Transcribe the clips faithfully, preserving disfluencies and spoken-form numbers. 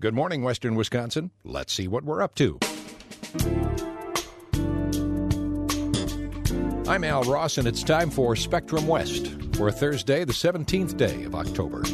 Good morning, Western Wisconsin. Let's see what we're up to. I'm Al Ross, and it's time for Spectrum West for Thursday, the seventeenth day of October.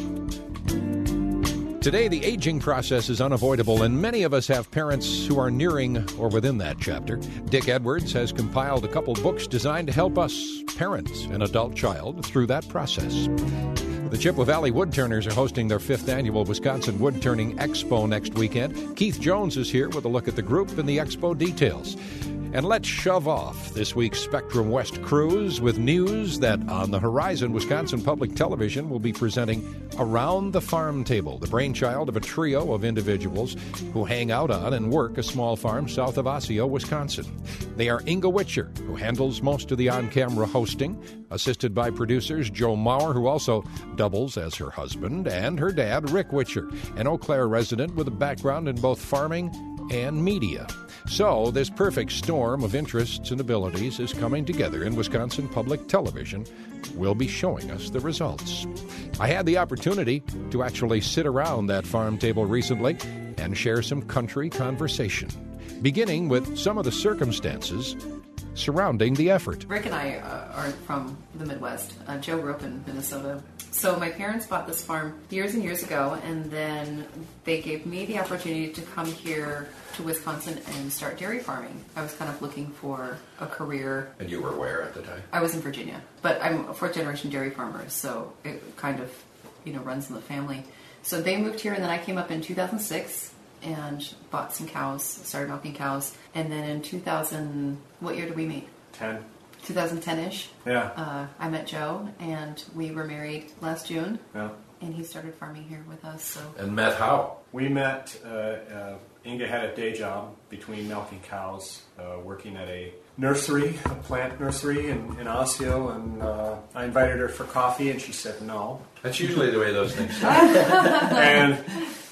Today, the aging process is unavoidable, and many of us have parents who are nearing or within that chapter. Dick Edwards has compiled a couple books designed to help us parent an adult child through that process. The Chippewa Valley Woodturners are hosting their fifth annual Wisconsin Woodturning Expo next weekend. Keith Jones is here with a look at the group and the expo details. And let's shove off this week's Spectrum West cruise with news that on the horizon, Wisconsin Public Television will be presenting Around the Farm Table, the brainchild of a trio of individuals who hang out on and work a small farm south of Osseo, Wisconsin. They are Inga Witcher, who handles most of the on-camera hosting, assisted by producers Joe Maurer, who also doubles as her husband, and her dad, Rick Witcher, an Eau Claire resident with a background in both farming and media. So, this perfect storm of interests and abilities is coming together, and Wisconsin Public Television will be showing us the results. I had the opportunity to actually sit around that farm table recently and share some country conversation, beginning with some of the circumstances surrounding the effort. Rick and I uh, are from the Midwest. Uh, Joe grew up in Minnesota. So my parents bought this farm years and years ago, and then they gave me the opportunity to come here to Wisconsin and start dairy farming. I was kind of looking for a career. And you were where at the time? I was in Virginia, but I'm a fourth generation dairy farmer, so it kind of, you know, runs in the family. So they moved here, and then I came up in two thousand six and bought some cows, started milking cows, and then in two thousand, what year did we meet? ten. twenty ten-ish. Yeah. Uh, I met Joe, and we were married last June. Yeah. And he started farming here with us. So. And met how? We met, uh, uh, Inga had a day job between milking cows, uh, working at a nursery, a plant nursery in, in Osseo, and uh, I invited her for coffee, and she said no. That's usually the way those things start. and,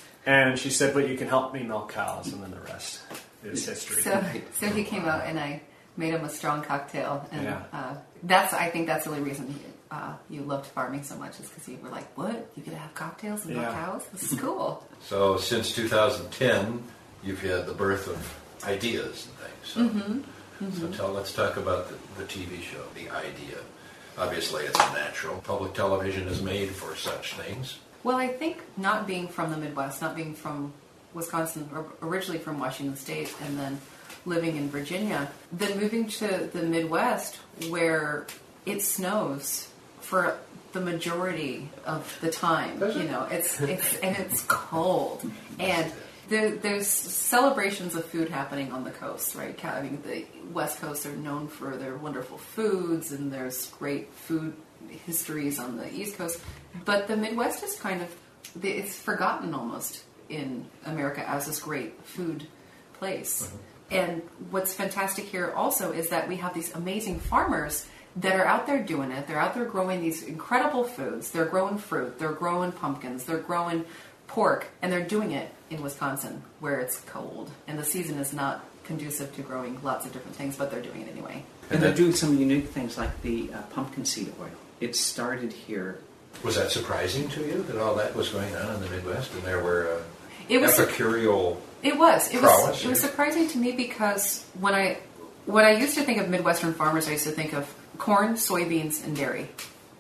and she said, but you can help me milk cows, and then the rest is history. So, so he came out, and I made him a strong cocktail, and yeah. uh, that's I think that's the only reason he, uh, you loved farming so much, is because you were like, what? You could have cocktails and milk yeah. cows? This is cool. So since two thousand ten, you've had the birth of ideas and things. So, mm-hmm. Mm-hmm. so tell, let's talk about the, the T V show, the idea. Obviously, it's a natural. Public television is made for such things. Well, I think not being from the Midwest, not being from Wisconsin, or originally from Washington State, and then living in Virginia, then moving to the Midwest where it snows for the majority of the time. You know, it's it's and it's cold, and there, there's celebrations of food happening on the coast, right? I mean, the West Coast are known for their wonderful foods, and there's great food histories on the East Coast, but the Midwest is kind of it's forgotten almost in America as this great food place. Mm-hmm. And what's fantastic here also is that we have these amazing farmers that are out there doing it. They're out there growing these incredible foods. They're growing fruit. They're growing pumpkins. They're growing pork. And they're doing it in Wisconsin where it's cold. And the season is not conducive to growing lots of different things, but they're doing it anyway. And they're doing some unique things like the uh, pumpkin seed oil. It started here. Was that surprising to you that all that was going on in the Midwest and there were uh, it was epicureal... It was. It was. It was surprising to me because when I when I used to think of Midwestern farmers, I used to think of corn, soybeans, and dairy,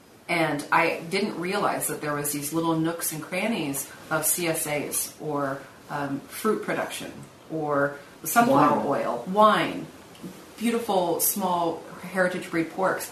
and I didn't realize that there was these little nooks and crannies of C S As or um, fruit production or sunflower wine. oil, wine, beautiful small heritage breed porks.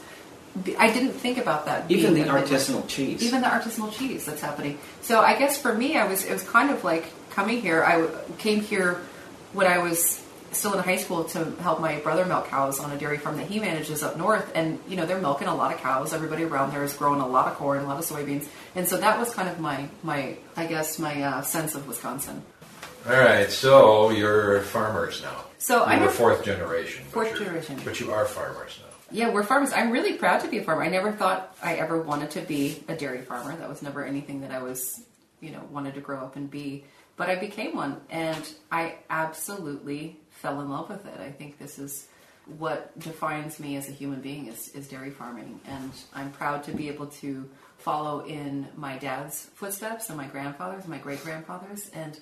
I didn't think about that. Even the artisanal Midwest. cheese. Even the artisanal cheese that's happening. So I guess for me, I was it was kind of like coming here. I came here when I was still in high school to help my brother milk cows on a dairy farm that he manages up north. And, you know, they're milking a lot of cows. Everybody around there is growing a lot of corn, a lot of soybeans. And so that was kind of my, my I guess, my uh, sense of Wisconsin. All right, so you're farmers now. So I'm You're a fourth generation. Fourth generation. But you are farmers now. Yeah, we're farmers. I'm really proud to be a farmer. I never thought I ever wanted to be a dairy farmer. That was never anything that I was, you know, wanted to grow up and be. But I became one, and I absolutely fell in love with it. I think this is what defines me as a human being is, is dairy farming. And I'm proud to be able to follow in my dad's footsteps and my grandfather's, my great-grandfather's, and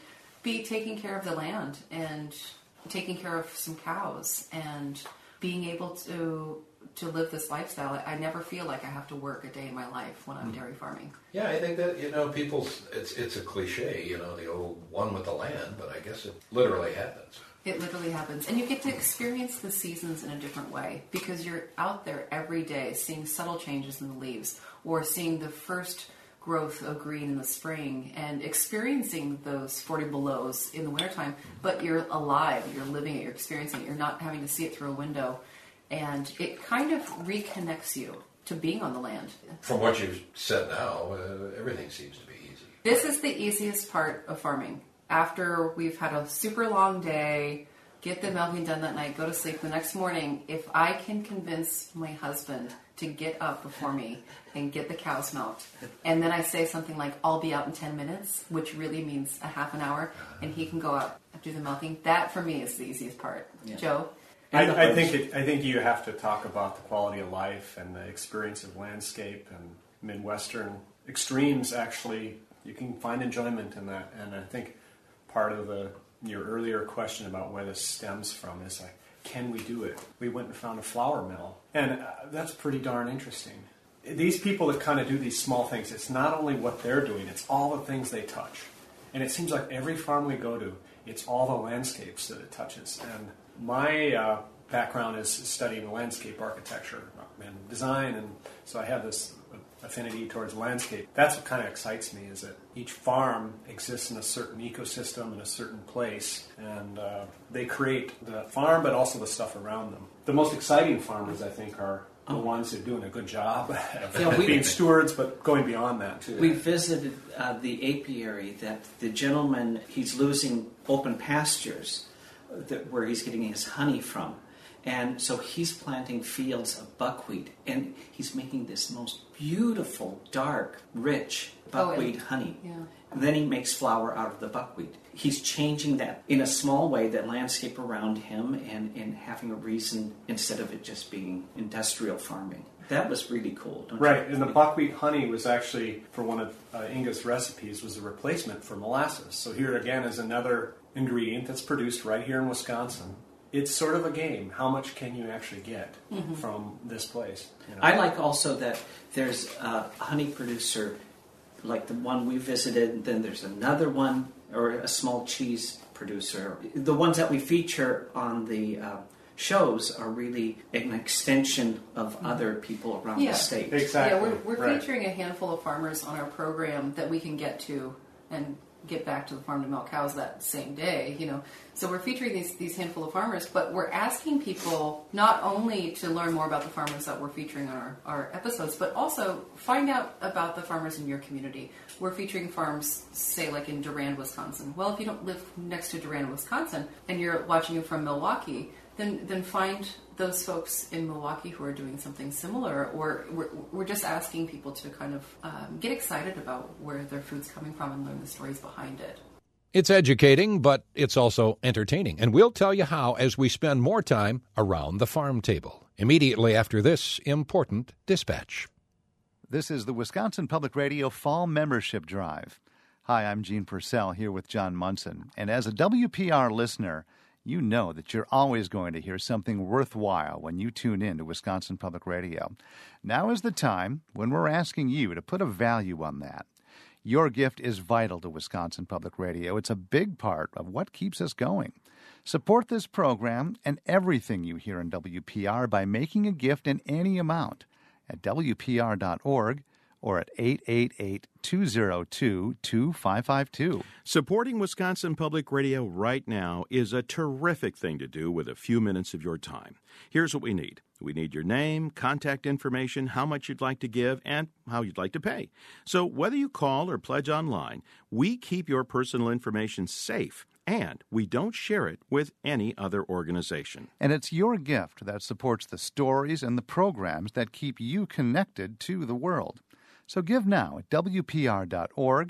be taking care of the land and taking care of some cows and being able to to live this lifestyle. I, I never feel like I have to work a day in my life when I'm mm. dairy farming. Yeah, I think that, you know, people's, it's it's a cliche, you know, the old one with the land, but I guess it literally happens. It literally happens. And you get to experience the seasons in a different way because you're out there every day seeing subtle changes in the leaves or seeing the first growth of green in the spring and experiencing those forty belows in the wintertime, but you're alive, you're living it, you're experiencing it, you're not having to see it through a window. And it kind of reconnects you to being on the land. From what you've said now, uh, everything seems to be easy. This is the easiest part of farming. After we've had a super long day, get the milking done that night, go to sleep the next morning, if I can convince my husband to get up before me and get the cows milked, and then I say something like, I'll be out in ten minutes, which really means a half an hour, and he can go out and do the milking, that for me is the easiest part. Yeah. Joe? I, I think it, I think you have to talk about the quality of life and the experience of landscape and Midwestern extremes. Actually, you can find enjoyment in that, and I think part of the your earlier question about where this stems from is like, can we do it? We went and found a flour mill, and uh, that's pretty darn interesting. These people that kind of do these small things, it's not only what they're doing, it's all the things they touch. And it seems like every farm we go to, it's all the landscapes that it touches. And my uh, background is studying landscape architecture and design, and so I have this affinity towards landscape. That's what kind of excites me, is that each farm exists in a certain ecosystem in a certain place, and uh, they create the farm but also the stuff around them. The most exciting farmers, I think, are the ones who are doing a good job of yeah, we, being stewards, but going beyond that too. We visited uh, the apiary that the gentleman, he's losing open pastures that, where he's getting his honey from. And so he's planting fields of buckwheat, and he's making this most beautiful, dark, rich buckwheat oh, and, honey. Yeah. And then he makes flour out of the buckwheat. He's changing that in a small way, that landscape around him, and, and having a reason instead of it just being industrial farming. That was really cool. Don't right, you? And the buckwheat honey was actually, for one of uh, Inga's recipes, was a replacement for molasses. So here again is another ingredient that's produced right here in Wisconsin. It's sort of a game. How much can you actually get mm-hmm. from this place? You know? I like also that there's a honey producer like the one we visited, then there's another one, or a small cheese producer. The ones that we feature on the uh, shows are really an extension of mm-hmm. other people around yeah. the state. Exactly. Yeah, we're, we're right. featuring a handful of farmers on our program that we can get to and get back to the farm to milk cows that same day, you know. So we're featuring these these handful of farmers, but we're asking people not only to learn more about the farmers that we're featuring on our, our episodes, but also find out about the farmers in your community. We're featuring farms, say, like in Durand, Wisconsin. Well, if you don't live next to Durand, Wisconsin, and you're watching it from Milwaukee, then then find those folks in Milwaukee who are doing something similar, or we're, we're just asking people to kind of um, get excited about where their food's coming from and learn the stories behind it. It's educating, but it's also entertaining, and we'll tell you how as we spend more time around the farm table, immediately after this important dispatch. This is the Wisconsin Public Radio Fall Membership Drive. Hi, I'm Gene Purcell here with John Munson, and as a W P R listener, you know that you're always going to hear something worthwhile when you tune in to Wisconsin Public Radio. Now is the time when we're asking you to put a value on that. Your gift is vital to Wisconsin Public Radio. It's a big part of what keeps us going. Support this program and everything you hear in W P R by making a gift in any amount at W P R dot org or at eight eight eight, two oh two, two five five two. Supporting Wisconsin Public Radio right now is a terrific thing to do with a few minutes of your time. Here's what we need. We need your name, contact information, how much you'd like to give, and how you'd like to pay. So whether you call or pledge online, we keep your personal information safe, and we don't share it with any other organization. And it's your gift that supports the stories and the programs that keep you connected to the world. So give now at W P R dot org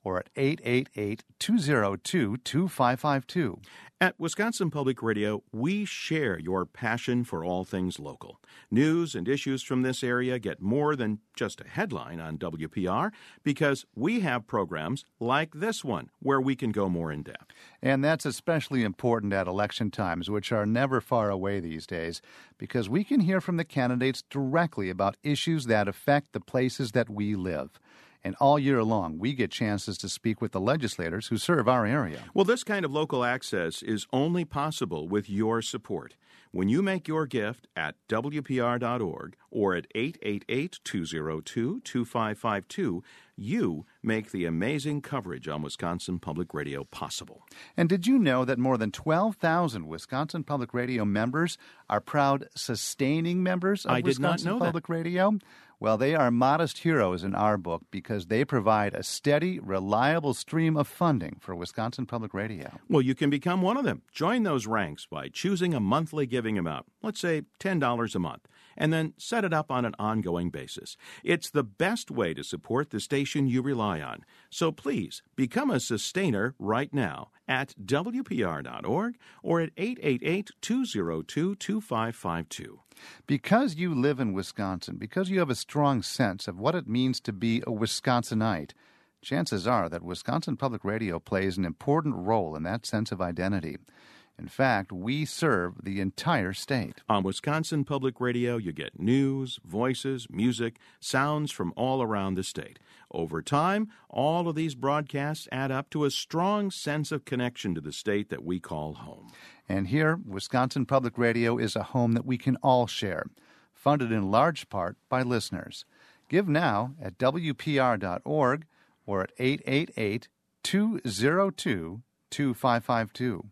or at eight eight eight, two zero two, two five five two. At Wisconsin Public Radio, we share your passion for all things local. News and issues from this area get more than just a headline on W P R because we have programs like this one where we can go more in depth. And that's especially important at election times, which are never far away these days, because we can hear from the candidates directly about issues that affect the places that we live. And all year long, we get chances to speak with the legislators who serve our area. Well, this kind of local access is only possible with your support. When you make your gift at W P R dot org or at eight eight eight, two zero two, two five five two, you make the amazing coverage on Wisconsin Public Radio possible. And did you know that more than twelve thousand Wisconsin Public Radio members are proud sustaining members of I did not Wisconsin know that. Public Radio? Well, they are modest heroes in our book because they provide a steady, reliable stream of funding for Wisconsin Public Radio. Well, you can become one of them. Join those ranks by choosing a monthly giving amount, let's say ten dollars a month, and then set it up on an ongoing basis. It's the best way to support the station you rely on. So please, become a sustainer right now at W P R dot org or at eight eight eight, two zero two, two five five two. Because you live in Wisconsin, because you have a strong sense of what it means to be a Wisconsinite, chances are that Wisconsin Public Radio plays an important role in that sense of identity. In fact, we serve the entire state. On Wisconsin Public Radio, you get news, voices, music, sounds from all around the state. Over time, all of these broadcasts add up to a strong sense of connection to the state that we call home. And here, Wisconsin Public Radio is a home that we can all share, funded in large part by listeners. Give now at W P R dot org or at eight eight eight, two zero two, two five five two.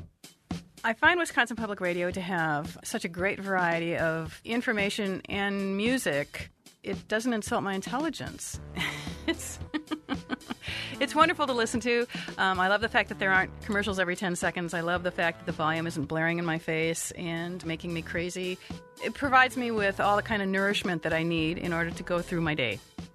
I find Wisconsin Public Radio to have such a great variety of information and music. It doesn't insult my intelligence. It's it's wonderful to listen to. Um, I love the fact that there aren't commercials every ten seconds. I love the fact that the volume isn't blaring in my face and making me crazy. It provides me with all the kind of nourishment that I need in order to go through my day.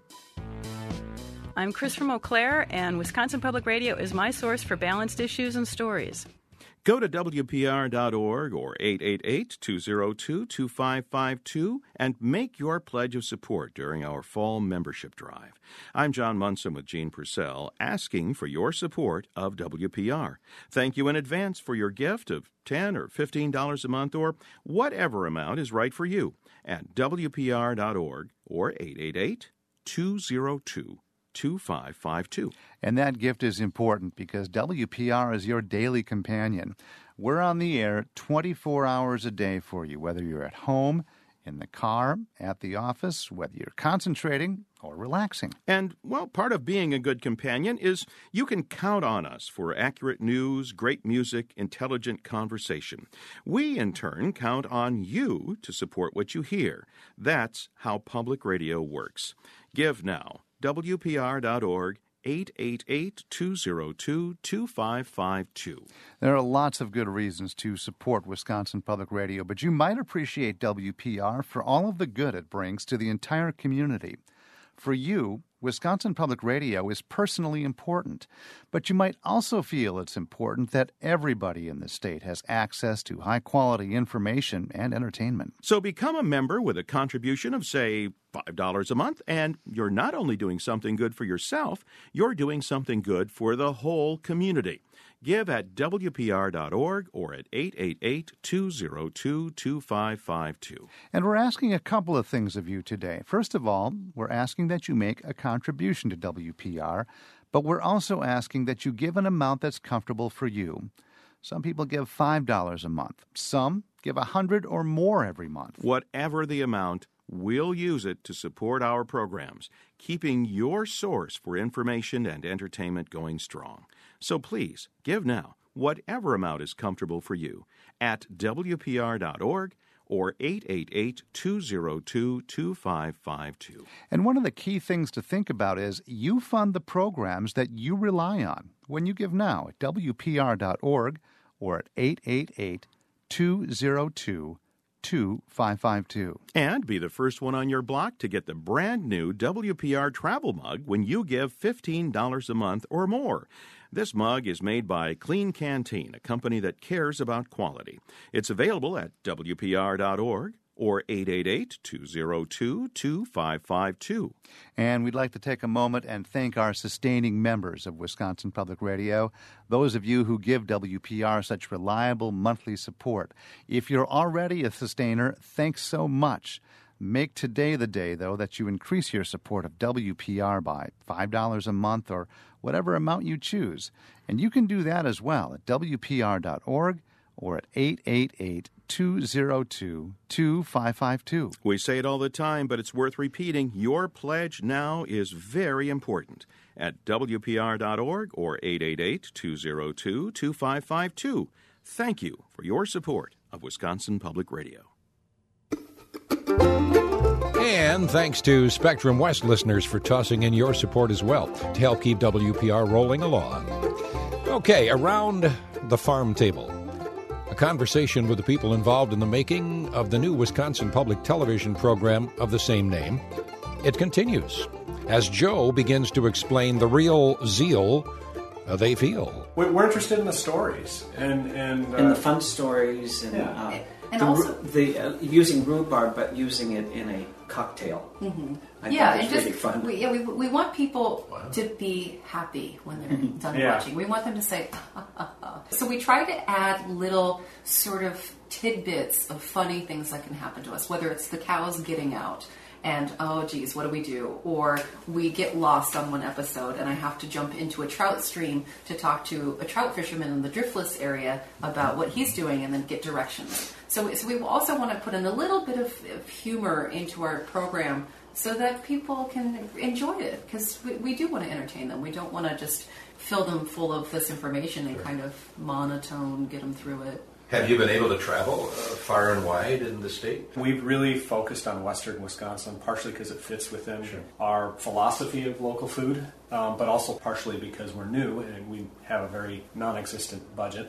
I'm Chris from Eau Claire, and Wisconsin Public Radio is my source for balanced issues and stories. Go to W P R dot org or eight eight eight, two zero two, two five five two and make your pledge of support during our fall membership drive. I'm John Munson with Gene Purcell, asking for your support of W P R. Thank you in advance for your gift of ten dollars or fifteen dollars a month or whatever amount is right for you at W P R dot org or eight eight eight, two zero two, two five five two. And that gift is important because W P R is your daily companion. We're on the air twenty-four hours a day for you, whether you're at home, in the car, at the office, whether you're concentrating or relaxing. And, well, part of being a good companion is you can count on us for accurate news, great music, intelligent conversation. We, in turn, count on you to support what you hear. That's how public radio works. Give now. W P R dot org, eight eight eight, two zero two, two five five two. There are lots of good reasons to support Wisconsin Public Radio, but you might appreciate W P R for all of the good it brings to the entire community. For you, Wisconsin Public Radio is personally important, but you might also feel it's important that everybody in the state has access to high-quality information and entertainment. So become a member with a contribution of, say, five dollars a month, and you're not only doing something good for yourself, you're doing something good for the whole community. Give at W P R dot org or at eight eight eight, two zero two, two five five two. And we're asking a couple of things of you today. First of all, we're asking that you make a contribution to W P R, but we're also asking that you give an amount that's comfortable for you. Some people give five dollars a month. Some give one hundred dollars or more every month. Whatever the amount, we'll use it to support our programs, keeping your source for information and entertainment going strong. So please, give now, whatever amount is comfortable for you, at W P R dot org or eight eight eight, two zero two, two five five two. And one of the key things to think about is you fund the programs that you rely on when you give now at W P R dot org or at eight eight eight, two zero two, two five five two. And be the first one on your block to get the brand new W P R travel mug when you give fifteen dollars a month or more. This mug is made by Clean Canteen, a company that cares about quality. It's available at W P R dot org or eight eight eight, two oh two, two five five two. And we'd like to take a moment and thank our sustaining members of Wisconsin Public Radio, those of you who give W P R such reliable monthly support. If you're already a sustainer, thanks so much. Make today the day, though, that you increase your support of W P R by five dollars a month or whatever amount you choose. And you can do that as well at W P R dot org or at eight eight eight, two oh two, two five five two. We say it all the time, but it's worth repeating. Your pledge now is very important at W P R dot org or eight eight eight, two oh two, two five five two. Thank you for your support of Wisconsin Public Radio. And thanks to Spectrum West listeners for tossing in your support as well to help keep W P R rolling along. Okay, around the farm table. A conversation with the people involved in the making of the new Wisconsin Public Television program of the same name. It continues as Joe begins to explain the real zeal uh, they feel. We're interested in the stories and and, uh, and the fun stories and, yeah. uh, And the, also- the uh, using rhubarb but using it in a cocktail. Mm-hmm. I yeah, think and it's just really fun. we, yeah, we, we want people Wow. to be happy when they're done Yeah. watching. We want them to say, ha, ha, ha. So we try to add little sort of tidbits of funny things that can happen to us, whether it's the cows getting out and, oh, geez, what do we do? Or we get lost on one episode and I have to jump into a trout stream to talk to a trout fisherman in the driftless area about what he's doing and then get directions. So, so we also want to put in a little bit of, of humor into our program so that people can enjoy it, because we, we do want to entertain them. We don't want to just fill them full of this information and kind of monotone, get them through it. Have you been able to travel uh, far and wide in the state? We've really focused on western Wisconsin, partially because it fits within our philosophy of local food, um, but also partially because we're new and we have a very non-existent budget.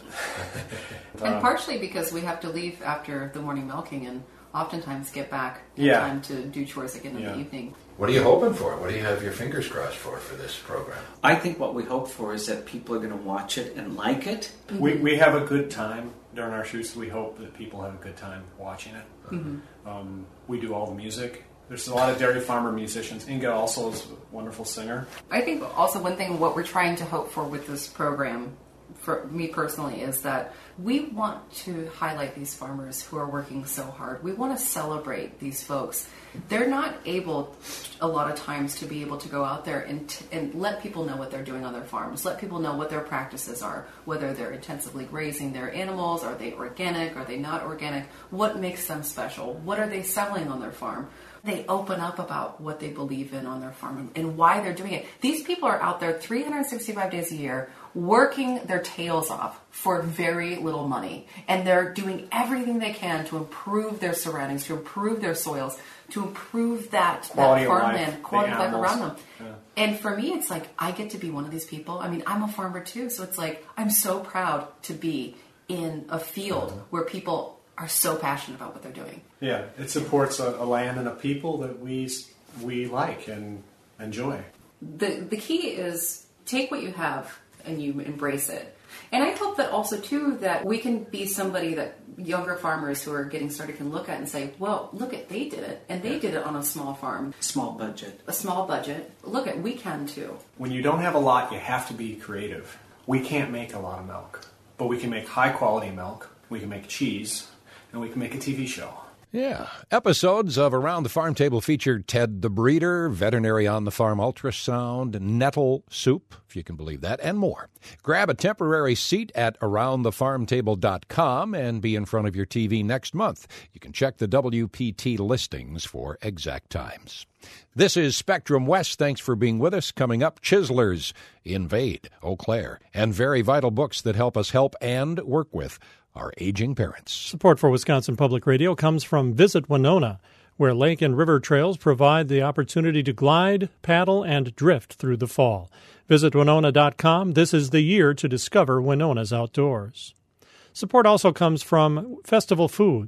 And Um, partially because we have to leave after the morning milking and oftentimes get back in Yeah. time to do chores again in Yeah. the evening. What are you hoping for? What do you have your fingers crossed for for this program? I think what we hope for is that people are going to watch it and like it. We, we have a good time during our shoots. We hope that people have a good time watching it. Mm-hmm. Um, we do all the music. There's a lot of dairy farmer musicians. Inga also is a wonderful singer. I think also one thing, what we're trying to hope for with this program, for me personally, is that we want to highlight these farmers who are working so hard. We want to celebrate these folks. They're not able, a lot of times, to be able to go out there and, t- and let people know what they're doing on their farms, let people know what their practices are, whether they're intensively grazing their animals, are they organic, are they not organic, what makes them special, what are they selling on their farm. They open up about what they believe in on their farm and why they're doing it. These people are out there three hundred sixty-five days a year working their tails off for very little money. And they're doing everything they can to improve their surroundings, to improve their soils, to improve that, Quality that of life, farmland, quality the of life animals. around them. Yeah. And for me, it's like, I get to be one of these people. I mean, I'm a farmer too, so it's like, I'm so proud to be in a field Mm-hmm. where people are so passionate about what they're doing. Yeah, it supports a, a land and a people that we we like and enjoy. The the key is take what you have and you embrace it. And I hope that also too that we can be somebody that younger farmers who are getting started can look at and say, well, look at, they did it, and they did it on a small farm, Small budget. a small budget. Look at, we can too. When you don't have a lot, you have to be creative. We can't make a lot of milk, but we can make high quality milk. We can make cheese, and we can make a T V show. Yeah. Episodes of Around the Farm Table featured Ted the Breeder, Veterinary on the Farm Ultrasound, Nettle Soup, if you can believe that, and more. Grab a temporary seat at around the farm table dot com and be in front of your T V next month. You can check the W P T listings for exact times. This is Spectrum West. Thanks for being with us. Coming up, Chislers, Invade, Eau Claire, and very vital books that help us help and work with our aging parents. Support for Wisconsin Public Radio comes from Visit Winona, where lake and river trails provide the opportunity to glide, paddle, and drift through the fall. Visit winona dot com. This is the year to discover Winona's outdoors. Support also comes from Festival Foods,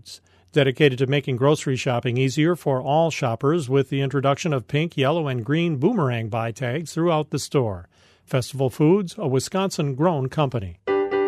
dedicated to making grocery shopping easier for all shoppers with the introduction of pink, yellow, and green boomerang buy tags throughout the store. Festival Foods, a Wisconsin-grown company.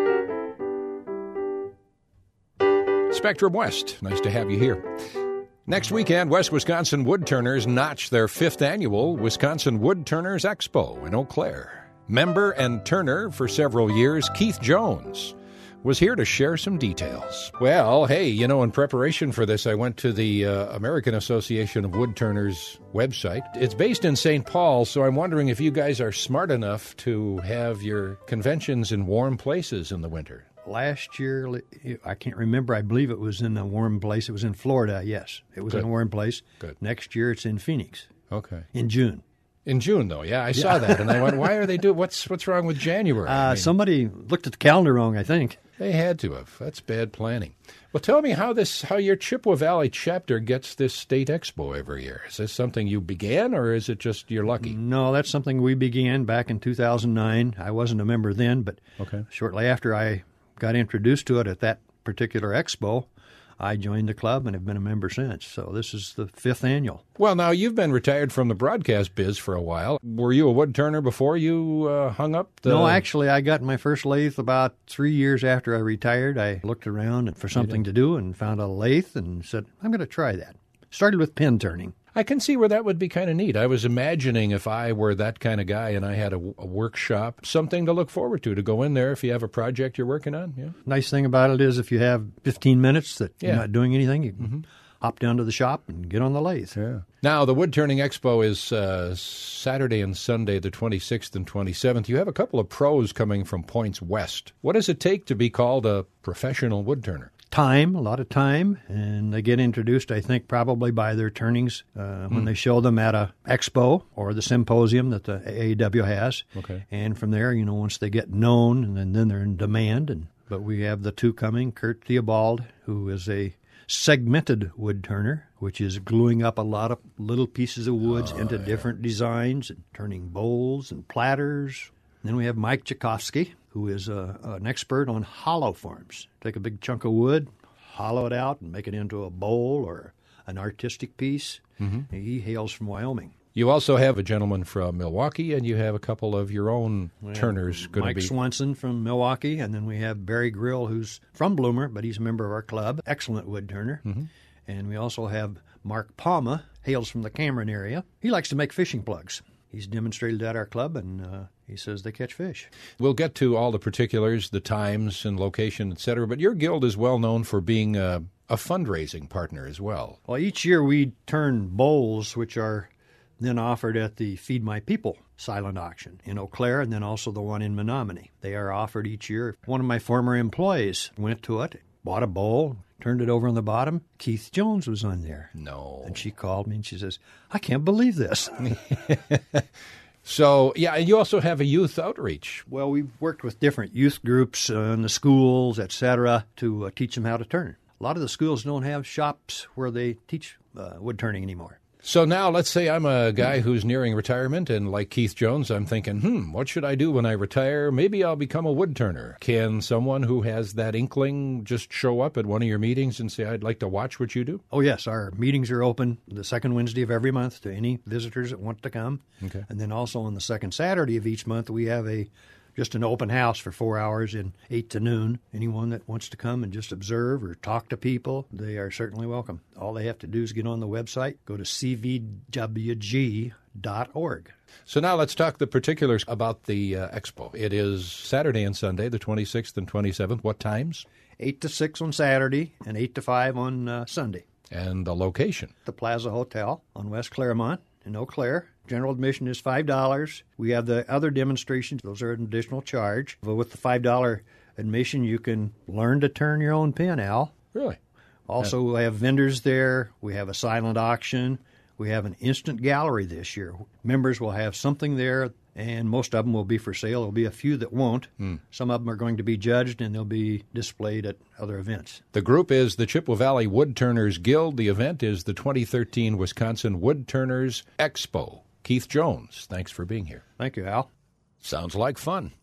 Spectrum West, nice to have you here. Next weekend, West Wisconsin Woodturners notch their fifth annual Wisconsin Woodturners Expo in Eau Claire. Member and turner for several years, Keith Jones, was here to share some details. Well, hey, you know, in preparation for this, I went to the uh, American Association of Woodturners website. It's based in Saint Paul, so I'm wondering if you guys are smart enough to have your conventions in warm places in the winter. Last year, I can't remember. I believe it was in a warm place. It was in Florida, yes. It was Good. in a warm place. Good. Next year, it's in Phoenix. Okay. In June. In June, though, yeah, I saw that, and I went, why are they doing, what's what's wrong with January? Uh, I mean, somebody looked at the calendar wrong, I think. They had to have. That's bad planning. Well, tell me how this, how your Chippewa Valley chapter gets this state expo every year. Is this something you began, or is it just you're lucky? No, that's something we began back in two thousand nine. I wasn't a member then, but okay. Shortly after I got introduced to it at that particular expo, I joined the club and have been a member since. So this is the fifth annual. Well, now, you've been retired from the broadcast biz for a while. Were you a wood turner before you uh, hung up? The... No, actually, I got my first lathe about three years after I retired. I looked around for something to do and found a lathe and said, I'm going to try that. Started with pin turning. I can see where that would be kind of neat. I was imagining if I were that kind of guy and I had a, a workshop, something to look forward to, to go in there if you have a project you're working on. Yeah. Nice thing about it is if you have fifteen minutes that Yeah. you're not doing anything, you can Mm-hmm. hop down to the shop and get on the lathe. Yeah. Now, the Wood Turning Expo is uh, Saturday and Sunday, the twenty-sixth and twenty-seventh. You have a couple of pros coming from points west. What does it take to be called a professional wood turner? Time, a lot of time, and they get introduced, I think, probably by their turnings uh, when Mm. they show them at a expo or the symposium that the A A W has. Okay. And from there, you know, once they get known, and then, then they're in demand. And but we have the two coming, Kurt Theobald, who is a segmented wood turner, which is gluing up a lot of little pieces of woods Oh, into yeah. different designs and turning bowls and platters. Then we have Mike Tchaikovsky, who is a, an expert on hollow forms. Take a big chunk of wood, hollow it out, and make it into a bowl or an artistic piece. Mm-hmm. He hails from Wyoming. You also have a gentleman from Milwaukee, and you have a couple of your own turners going to Mike be. Swanson from Milwaukee, and then we have Barry Grill, who's from Bloomer, but he's a member of our club. Excellent wood turner. Mm-hmm. And we also have Mark Palma, hails from the Cameron area. He likes to make fishing plugs. He's demonstrated at our club, and uh, he says they catch fish. We'll get to all the particulars, the times and location, et cetera, but your guild is well known for being a, a fundraising partner as well. Well, each year we turn bowls, which are then offered at the Feed My People silent auction in Eau Claire, and then also the one in Menominee. They are offered each year. One of my former employees went to it, bought a bowl, turned it over on the bottom. Keith Jones was on there. No. And she called me and she says, I can't believe this. So, yeah, and you also have a youth outreach. Well, we've worked with different youth groups uh, in the schools, et cetera, to uh, teach them how to turn. A lot of the schools don't have shops where they teach uh, wood turning anymore. So now, let's say I'm a guy who's nearing retirement, and like Keith Jones, I'm thinking, hmm, what should I do when I retire? Maybe I'll become a wood turner. Can someone who has that inkling just show up at one of your meetings and say, I'd like to watch what you do? Oh, yes. Our meetings are open the second Wednesday of every month to any visitors that want to come. Okay. And then also on the second Saturday of each month, we have a just an open house for four hours in eight to noon. Anyone that wants to come and just observe or talk to people, they are certainly welcome. All they have to do is get on the website, go to c v w g dot org. So now let's talk the particulars about the uh, expo. It is Saturday and Sunday, the twenty-sixth and twenty-seventh. What times? eight to six on Saturday and eight to five on uh, Sunday. And the location? The Plaza Hotel on West Claremont in Eau Claire. General admission is five dollars. We have the other demonstrations. Those are an additional charge. But with the five dollars admission, you can learn to turn your own pin, Al. Really? Also, we have vendors there. We have a silent auction. We have an instant gallery this year. Members will have something there, and most of them will be for sale. There will be a few that won't. Hmm. Some of them are going to be judged, and they'll be displayed at other events. The group is the Chippewa Valley Wood Turners Guild. The event is the twenty thirteen Wisconsin Wood Turners Expo. Keith Jones, thanks for being here. Thank you, Al. Sounds like fun.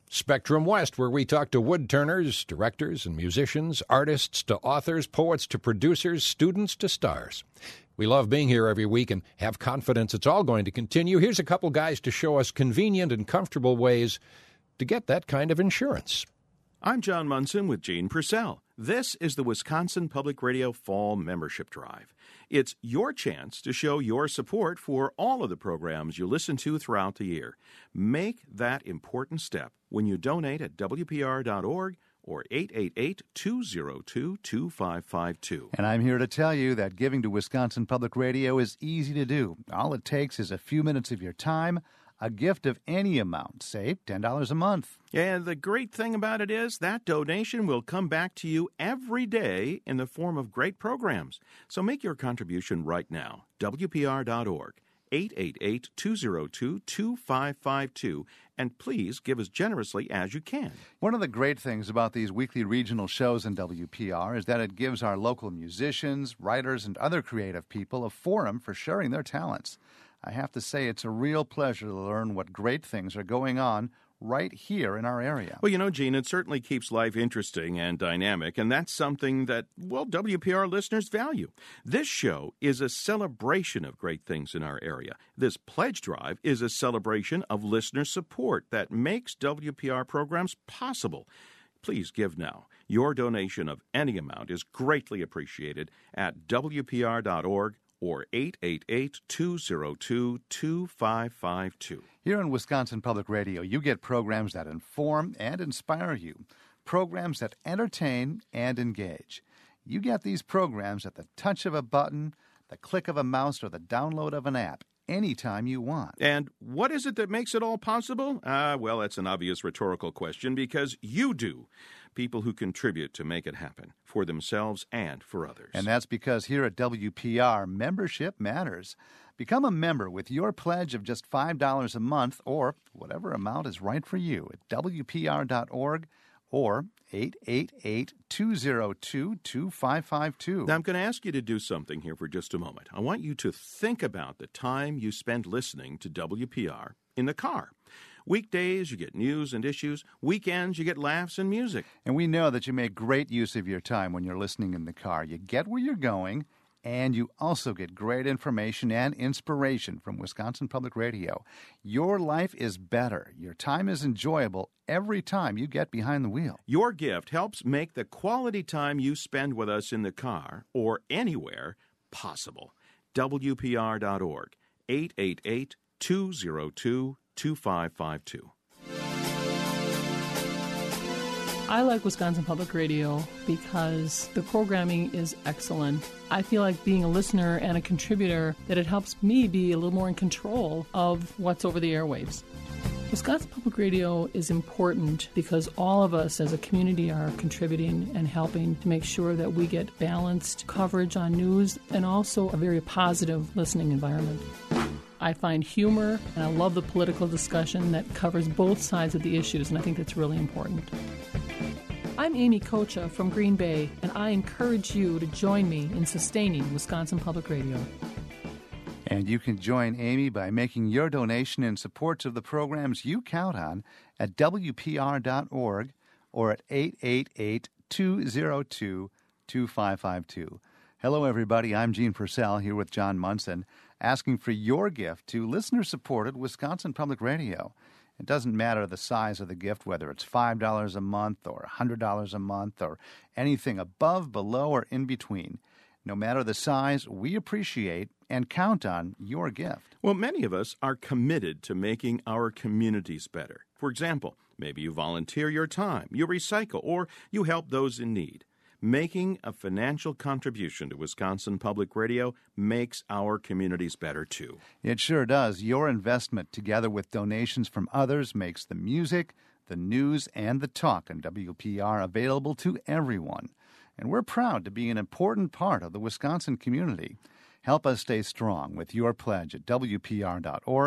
Spectrum West, where we talk to woodturners, directors and musicians, artists to authors, poets to producers, students to stars. We love being here every week and have confidence it's all going to continue. Here's a couple guys to show us convenient and comfortable ways to get that kind of insurance. I'm John Munson with Gene Purcell. This is the Wisconsin Public Radio Fall Membership Drive. It's your chance to show your support for all of the programs you listen to throughout the year. Make that important step when you donate at W P R dot org or eight eight eight, two oh two, two five five two. And I'm here to tell you that giving to Wisconsin Public Radio is easy to do. All it takes is a few minutes of your time, a gift of any amount, say ten dollars a month. And the great thing about it is that donation will come back to you every day in the form of great programs. So make your contribution right now. W P R dot org, eight eight eight, two oh two, two five five two. And please give as generously as you can. One of the great things about these weekly regional shows in W P R is that it gives our local musicians, writers, and other creative people a forum for sharing their talents. I have to say it's a real pleasure to learn what great things are going on right here in our area. Well, you know, Gene, it certainly keeps life interesting and dynamic, and that's something that, well, W P R listeners value. This show is a celebration of great things in our area. This pledge drive is a celebration of listener support that makes W P R programs possible. Please give now. Your donation of any amount is greatly appreciated at W P R dot org or eight eight eight, two oh two, two five five two. Here on Wisconsin Public Radio, you get programs that inform and inspire you, programs that entertain and engage. You get these programs at the touch of a button, the click of a mouse, or the download of an app, anytime you want. And what is it that makes it all possible? Ah, uh, well, that's an obvious rhetorical question because you do. People who contribute to make it happen for themselves and for others. And that's because here at W P R, membership matters. Become a member with your pledge of just five dollars a month or whatever amount is right for you at W P R dot org or eight eight eight, two oh two, two five five two. Now, I'm going to ask you to do something here for just a moment. I want you to think about the time you spend listening to W P R in the car. Weekdays, you get news and issues. Weekends, you get laughs and music. And we know that you make great use of your time when you're listening in the car. You get where you're going, and you also get great information and inspiration from Wisconsin Public Radio. Your life is better. Your time is enjoyable every time you get behind the wheel. Your gift helps make the quality time you spend with us in the car or anywhere possible. W P R dot org, eight eight eight, two oh two, two five five two. I like Wisconsin Public Radio because the programming is excellent. I feel like being a listener and a contributor that it helps me be a little more in control of what's over the airwaves. Wisconsin Public Radio is important because all of us as a community are contributing and helping to make sure that we get balanced coverage on news and also a very positive listening environment. I find humor, and I love the political discussion that covers both sides of the issues, and I think that's really important. I'm Amy Kocha from Green Bay, and I encourage you to join me in sustaining Wisconsin Public Radio. And you can join Amy by making your donation in support of the programs you count on at W P R dot org or at eight eight eight, two oh two, two five five two. Hello, everybody. I'm Gene Purcell here with John Munson, asking for your gift to listener-supported Wisconsin Public Radio. It doesn't matter the size of the gift, whether it's five dollars a month or one hundred dollars a month or anything above, below, or in between. No matter the size, we appreciate and count on your gift. Well, many of us are committed to making our communities better. For example, maybe you volunteer your time, you recycle, or you help those in need. Making a financial contribution to Wisconsin Public Radio makes our communities better, too. It sure does. Your investment, together with donations from others, makes the music, the news, and the talk on W P R available to everyone. And we're proud to be an important part of the Wisconsin community. Help us stay strong with your pledge at W P R dot org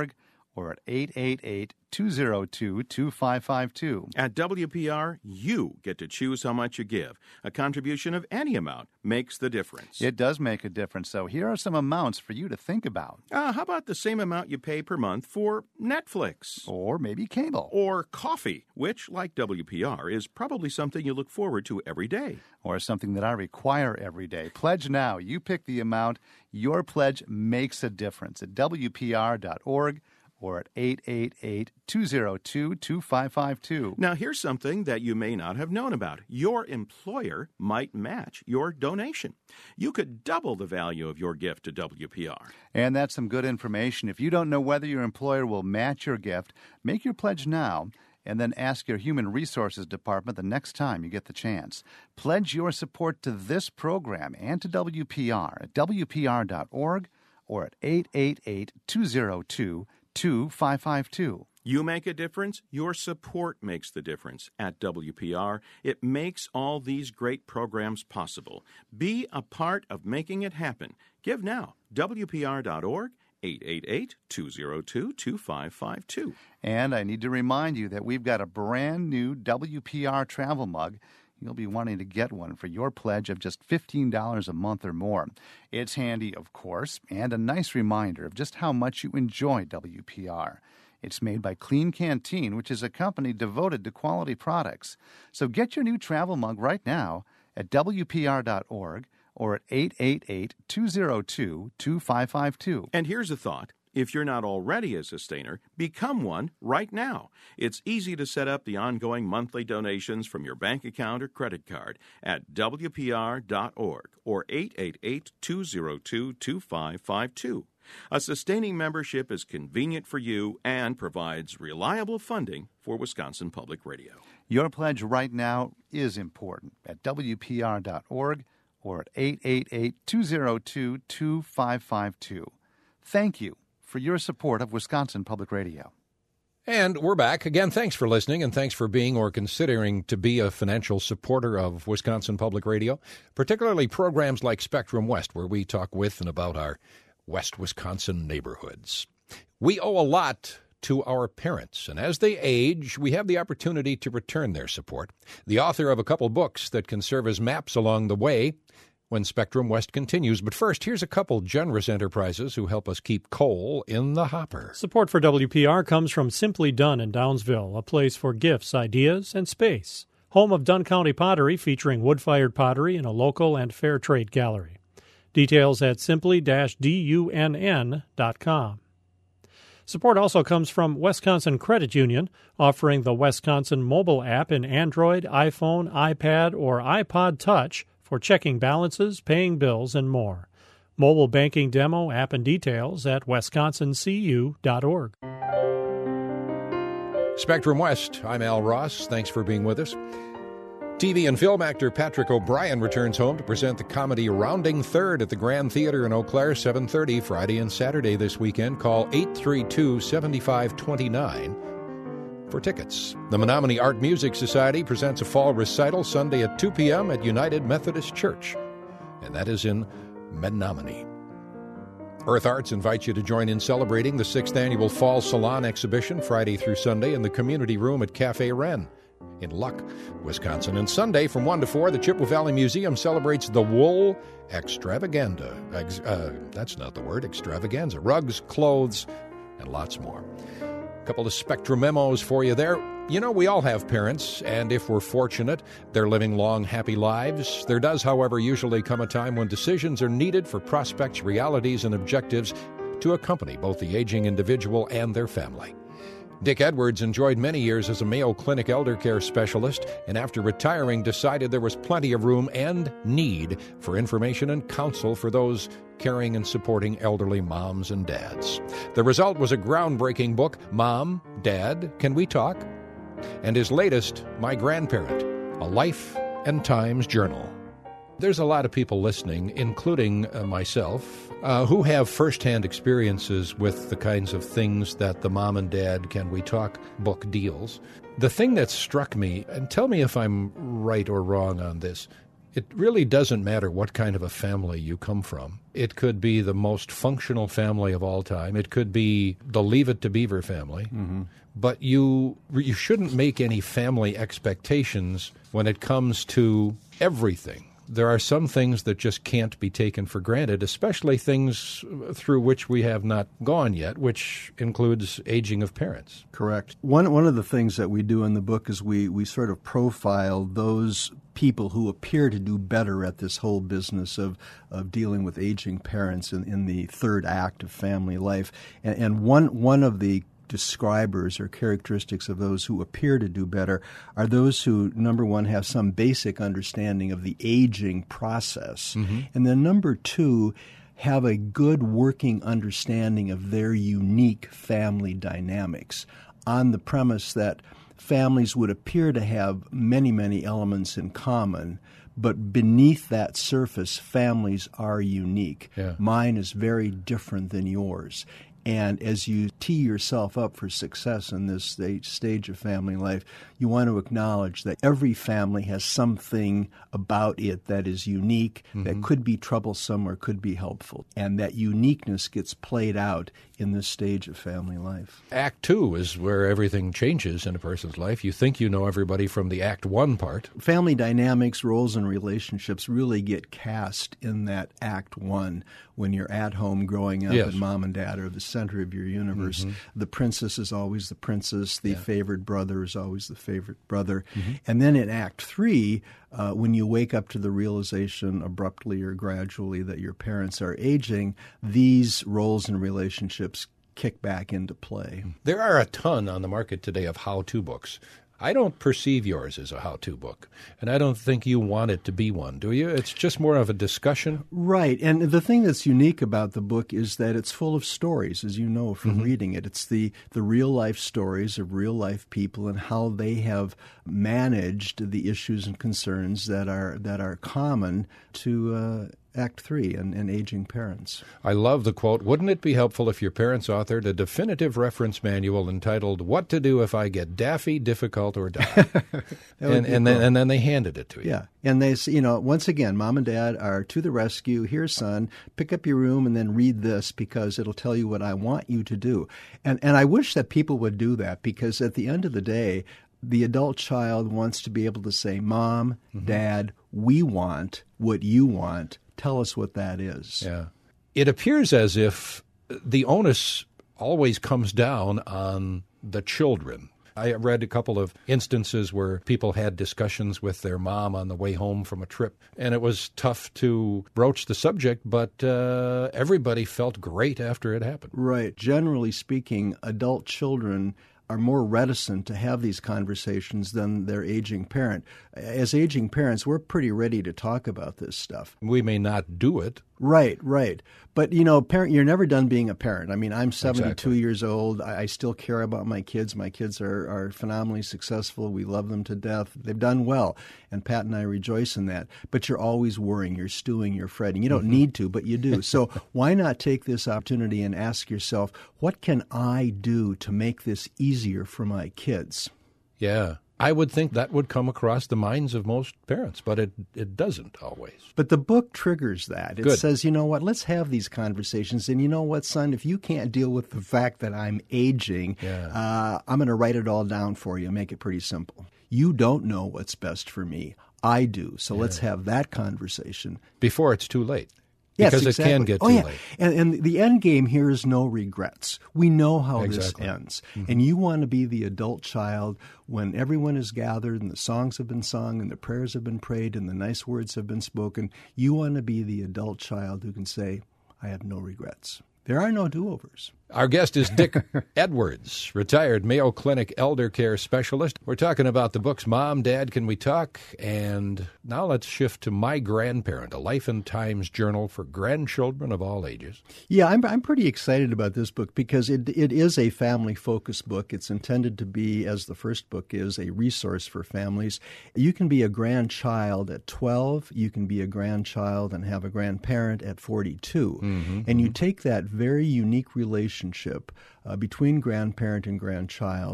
or at eight eight eight, two zero two, two five five two. At W P R, you get to choose how much you give. A contribution of any amount makes the difference. It does make a difference, so here are some amounts for you to think about. Uh, how about the same amount you pay per month for Netflix? Or maybe cable. Or coffee, which, like W P R, is probably something you look forward to every day. Or something that I require every day. Pledge now. You pick the amount. Your pledge makes a difference at W P R dot org. or at eight eight eight, two zero two, two five five two. Now, here's something that you may not have known about. Your employer might match your donation. You could double the value of your gift to W P R. And that's some good information. If you don't know whether your employer will match your gift, make your pledge now and then ask your Human Resources Department the next time you get the chance. Pledge your support to this program and to W P R at W P R dot org or at eight eight eight, two zero two, two five five two. You make a difference, your support makes the difference. At W P R, it makes all these great programs possible. Be a part of making it happen. Give now. W P R dot org, eight eight eight, two zero two, two five five two. And I need to remind you that we've got a brand new W P R travel mug. You'll be wanting to get one for your pledge of just fifteen dollars a month or more. It's handy, of course, and a nice reminder of just how much you enjoy W P R. It's made by Clean Canteen, which is a company devoted to quality products. So get your new travel mug right now at W P R dot org or at eight eight eight, two zero two, two five five two. And here's a thought. If you're not already a sustainer, become one right now. It's easy to set up the ongoing monthly donations from your bank account or credit card at W P R dot org or eight eight eight, two zero two, two five five two. A sustaining membership is convenient for you and provides reliable funding for Wisconsin Public Radio. Your pledge right now is important at W P R dot org or at eight eight eight, two zero two, two five five two. Thank you for your support of Wisconsin Public Radio. And we're back. Again, thanks for listening, and thanks for being or considering to be a financial supporter of Wisconsin Public Radio, particularly programs like Spectrum West, where we talk with and about our West Wisconsin neighborhoods. We owe a lot to our parents, and as they age, we have the opportunity to return their support. The author of a couple books that can serve as maps along the way when Spectrum West continues. But first, here's a couple generous enterprises who help us keep coal in the hopper. Support for W P R comes from Simply Done in Downsville, a place for gifts, ideas, and space. Home of Dunn County Pottery, featuring wood-fired pottery in a local and fair trade gallery. Details at simply dash dunn dot com. Support also comes from Wisconsin Credit Union, offering the Wisconsin mobile app in Android, iPhone, iPad, or iPod Touch for checking balances, paying bills, and more. Mobile banking demo, app, and details at wisconsin c u dot org. Spectrum West, I'm Al Ross. Thanks for being with us. T V and film actor Patrick O'Brien returns home to present the comedy Rounding Third at the Grand Theater in Eau Claire, seven thirty, Friday and Saturday this weekend. Call eight three two, seven five two nine for tickets. The Menominee Art Music Society presents a fall recital Sunday at two p.m. at United Methodist Church, and that is in Menominee. Earth Arts invites you to join in celebrating the sixth annual Fall Salon Exhibition Friday through Sunday in the Community Room at Cafe Wren in Luck, Wisconsin. And Sunday from one to four, the Chippewa Valley Museum celebrates the Wool Extravaganza. Ex- uh, that's not the word, extravaganza. Rugs, clothes, and lots more. A couple of Spectrum memos for you there. You know, we all have parents, and if we're fortunate, they're living long, happy lives. There does, however, usually come a time when decisions are needed for prospects, realities, and objectives to accompany both the aging individual and their family. Dick Edwards enjoyed many years as a Mayo Clinic elder care specialist, and after retiring decided there was plenty of room and need for information and counsel for those caring and supporting elderly moms and dads. The result was a groundbreaking book, Mom, Dad, Can We Talk? And his latest, My Grandparent, A Life and Times Journal. There's a lot of people listening, including uh, myself, uh, who have firsthand experiences with the kinds of things that the Mom and Dad Can We Talk book deals. The thing that struck me, and tell me if I'm right or wrong on this, It really doesn't matter what kind of a family you come from. It could be the most functional family of all time. It could be the Leave It to Beaver family. Mm-hmm. But you you shouldn't make any family expectations when it comes to everything. There are some things that just can't be taken for granted, especially things through which we have not gone yet, which includes aging of parents. Correct. One one of the things that we do in the book is we, we sort of profile those people who appear to do better at this whole business of, of dealing with aging parents in, in the third act of family life. And, and one one of the describers or characteristics of those who appear to do better are those who, number one, have some basic understanding of the aging process, mm-hmm. and then number two, have a good working understanding of their unique family dynamics on the premise that families would appear to have many, many elements in common, but beneath that surface, families are unique. Yeah. Mine is very different than yours. And as you tee yourself up for success in this stage, stage of family life, you want to acknowledge that every family has something about it that is unique, mm-hmm. that could be troublesome or could be helpful. And that uniqueness gets played out in this stage of family life. Act two is where everything changes in a person's life. You think you know everybody from the Act one part. Family dynamics, roles, and relationships really get cast in that Act one when you're at home growing up, yes. and mom and dad are the center of your universe. Mm-hmm. The princess is always the princess. The yeah. favored brother is always the favorite brother. Mm-hmm. And then in Act three, uh, when you wake up to the realization abruptly or gradually that your parents are aging, these roles and relationships kick back into play. There are a ton on the market today of how-to books. I don't perceive yours as a how-to book, and I don't think you want it to be one, do you? It's just more of a discussion. Right, and the thing that's unique about the book is that it's full of stories, as you know from mm-hmm. reading it. It's the, the real-life stories of real-life people and how they have managed the issues and concerns that are that are common to uh, Act three and, and aging parents. I love the quote, "Wouldn't it be helpful if your parents authored a definitive reference manual entitled, 'What to Do If I Get Daffy, Difficult, or Die?'" and, and, then, and then they handed it to you. Yeah. And they, you know, once again, mom and dad are to the rescue. Here, son, pick up your room and then read this because it'll tell you what I want you to do. And and I wish that people would do that because at the end of the day, the adult child wants to be able to say, Mom, mm-hmm. Dad, we want what you want. Tell us what that is. Yeah. It appears as if the onus always comes down on the children. I read a couple of instances where people had discussions with their mom on the way home from a trip, and it was tough to broach the subject, but uh, everybody felt great after it happened. Right. Generally speaking, adult children are more reticent to have these conversations than their aging parent. As aging parents, we're pretty ready to talk about this stuff. We may not do it. Right, right. But, you know, parent, you're never done being a parent. I mean, I'm seventy-two exactly. years old. I, I still care about my kids. My kids are, are phenomenally successful. We love them to death. They've done well, and Pat and I rejoice in that. But you're always worrying. You're stewing. You're fretting. You don't mm-hmm. need to, but you do. So why not take this opportunity and ask yourself, what can I do to make this easier for my kids? Yeah. I would think that would come across the minds of most parents, but it, it doesn't always. But the book triggers that. It Good. says, you know what, let's have these conversations. And you know what, son, if you can't deal with the fact that I'm aging, yeah. uh, I'm going to write it all down for you and make it pretty simple. You don't know what's best for me. I do. So yeah. let's have that conversation. Before it's too late. Yes, because exactly. it can get oh, too yeah. late. And, and the end game here is no regrets. We know how exactly. this ends. Mm-hmm. And you want to be the adult child when everyone is gathered and the songs have been sung and the prayers have been prayed and the nice words have been spoken. You want to be the adult child who can say, I have no regrets. There are no do-overs. Our guest is Dick Edwards, retired Mayo Clinic elder care specialist. We're talking about the books Mom, Dad, Can We Talk? And now let's shift to My Grandparent, a Life and Times journal for grandchildren of all ages. Yeah, I'm I'm pretty excited about this book because it it is a family-focused book. It's intended to be, as the first book is, a resource for families. You can be a grandchild at twelve. You can be a grandchild and have a grandparent at forty-two. Mm-hmm, and you mm-hmm. take that very unique relationship uh, between grandparent and grandchild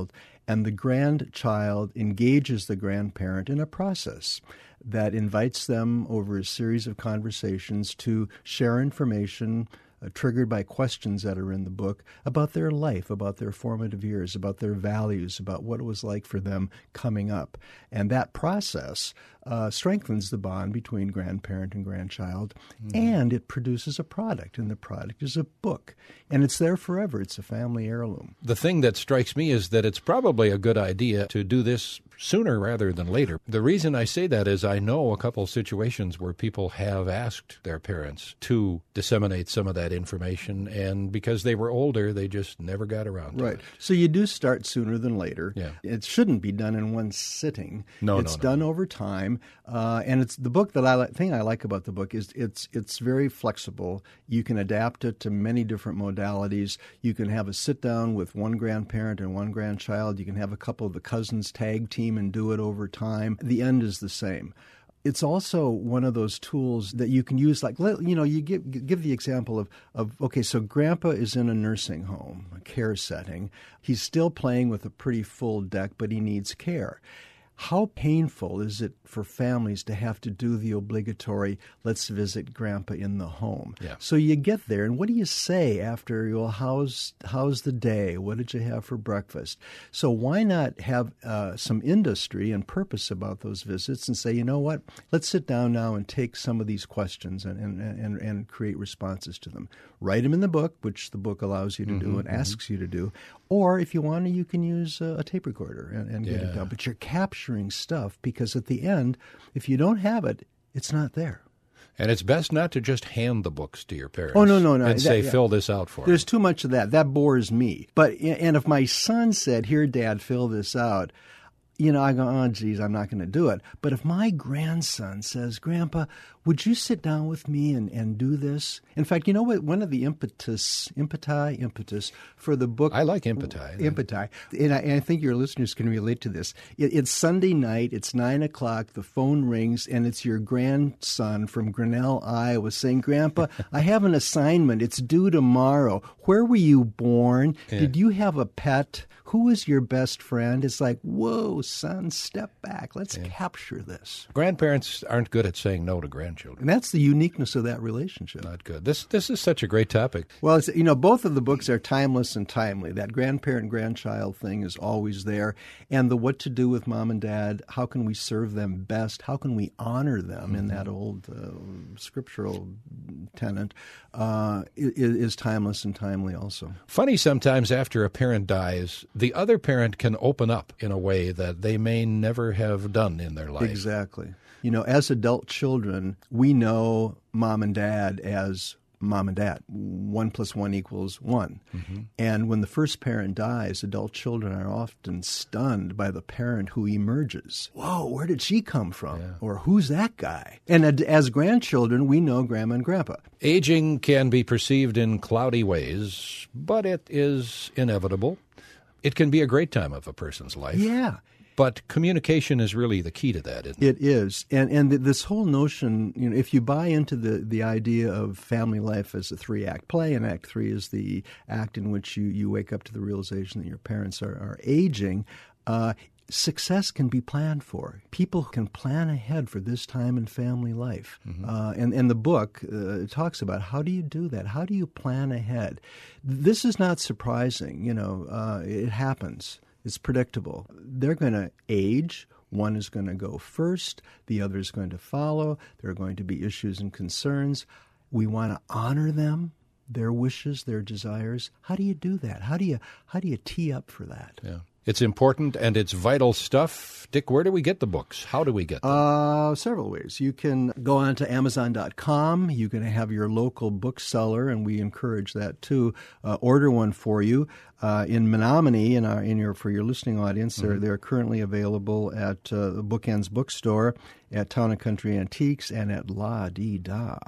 and the grandchild engages the grandparent in a process that invites them over a series of conversations to share information uh, triggered by questions that are in the book about their life, about their formative years, about their values, about what it was like for them coming up. And that process uh, strengthens the bond between grandparent and grandchild, mm. and it produces a product, and the product is a book. And it's there forever. It's a family heirloom. The thing that strikes me is that it's probably a good idea to do this sooner rather than later. The reason I say that is I know a couple situations where people have asked their parents to disseminate some of that information, and because they were older, they just never got around to right. it. So you do start sooner than later. Yeah. It shouldn't be done in one sitting. No, it's no, no. done over time, uh, and it's the book that I li- thing I like about the book is it's it's very flexible. You can adapt it to many different modalities. You can have a sit down with one grandparent and one grandchild. You can have a couple of the cousins tag team and do it over time. The end is the same. It's also one of those tools that you can use, like, you know, you give, give the example of, of, okay, so Grandpa is in a nursing home, a care setting. He's still playing with a pretty full deck, but he needs care. How painful is it for families to have to do the obligatory, let's visit Grandpa in the home? Yeah. So you get there, and what do you say after, well, how's, how's the day? What did you have for breakfast? So why not have uh, some industry and purpose about those visits and say, you know what, let's sit down now and take some of these questions and, and, and, and create responses to them. Write them in the book, which the book allows you to mm-hmm, do and mm-hmm. asks you to do. Or if you want to, you can use a, a tape recorder and, and get Yeah. it done. But you're capturing stuff because at the end, if you don't have it, it's not there. And it's best not to just hand the books to your parents. Oh, no, no, no. And that, say, yeah. fill this out for There's me. too much of that. That bores me. But and if my son said, here, Dad, fill this out, you know, I go, oh, geez, I'm not going to do it. But if my grandson says, Grandpa, would you sit down with me and, and do this? In fact, you know what? One of the impetus, impeti, impetus for the book. I like impeti. Impeti. And I, and I think your listeners can relate to this. It, it's Sunday night. It's nine o'clock. The phone rings, and it's your grandson from Grinnell, Iowa, saying, Grandpa, I have an assignment. It's due tomorrow. Where were you born? Yeah. Did you have a pet? Who is your best friend? It's like, whoa, son, step back. Let's Yeah. capture this. Grandparents aren't good at saying no to grandchildren. And that's the uniqueness of that relationship. Not good. This this is such a great topic. Well, it's, you know, both of the books are timeless and timely. That grandparent-grandchild thing is always there. And the what to do with mom and dad, how can we serve them best? How can we honor them mm-hmm. in that old uh, scriptural tenet uh, is, is timeless and timely also. Funny, sometimes after a parent dies, the other parent can open up in a way that they may never have done in their life. Exactly. You know, as adult children, we know mom and dad as mom and dad. One plus one equals one. Mm-hmm. And when the first parent dies, adult children are often stunned by the parent who emerges. Whoa, where did she come from? Yeah. Or who's that guy? And as grandchildren, we know grandma and grandpa. Aging can be perceived in cloudy ways, but it is inevitable. It can be a great time of a person's life. Yeah. But communication is really the key to that, isn't it? It is. And and this whole notion, you know, if you buy into the, the idea of family life as a three-act play, and Act Three is the act in which you, you wake up to the realization that your parents are, are aging, uh, success can be planned for. People can plan ahead for this time in family life. Mm-hmm. Uh, and, and the book uh, talks about how do you do that? How do you plan ahead? This is not surprising. You know, uh, it happens. It's predictable. They're going to age. One is going to go first. The other is going to follow. There are going to be issues and concerns. We want to honor them, their wishes, their desires. How do you do that? How do you how do you tee up for that? Yeah. It's important and it's vital stuff. Dick, where do we get the books? How do we get them? Uh, several ways. You can go on to Amazon dot com. You can have your local bookseller, and we encourage that too, uh, order one for you. Uh, in Menominee, in our in your for your listening audience, mm-hmm. they're they're currently available at uh, the Bookends Bookstore, at Town and Country Antiques, and at La Di Da.